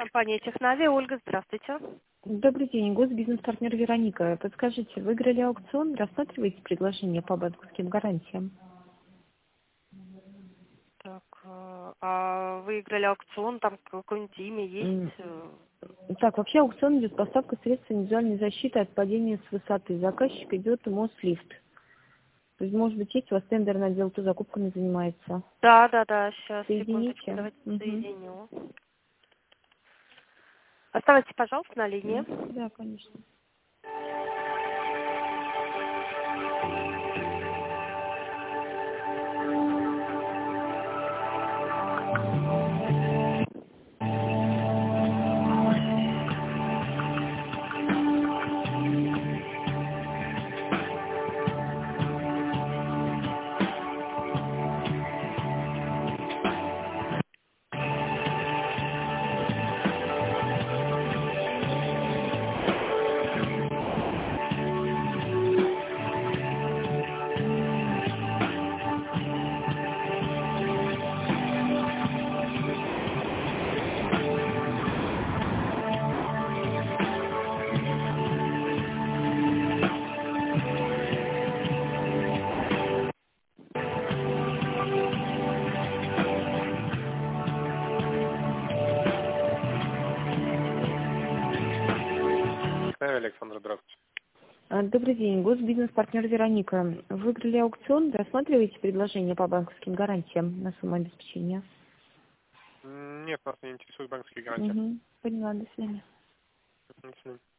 Компания Технавия. Ольга, здравствуйте. Добрый день, госбизнес-партнер Вероника. Подскажите, выиграли аукцион, рассматриваете предложение по банковским гарантиям? Так, а выиграли аукцион, там какое-нибудь имя есть? Так, вообще аукцион идет поставка средств индивидуальной защиты от падения с высоты. Заказчик идет Мослифт. То есть, может быть, есть у вас тендерный отдел, кто закупками занимается? Да, сейчас, секундочку, Соедините. давайте Угу. соединю. Оставайтесь, пожалуйста, на линии. Да, конечно. Александр, здравствуйте. Добрый день, госбизнес-партнер Вероника. Выиграли аукцион, рассматриваете предложение по банковским гарантиям на сумму обеспечения? Нет, нас не интересует банковские гарантии. Угу. Поняла, до свидания. До свидания.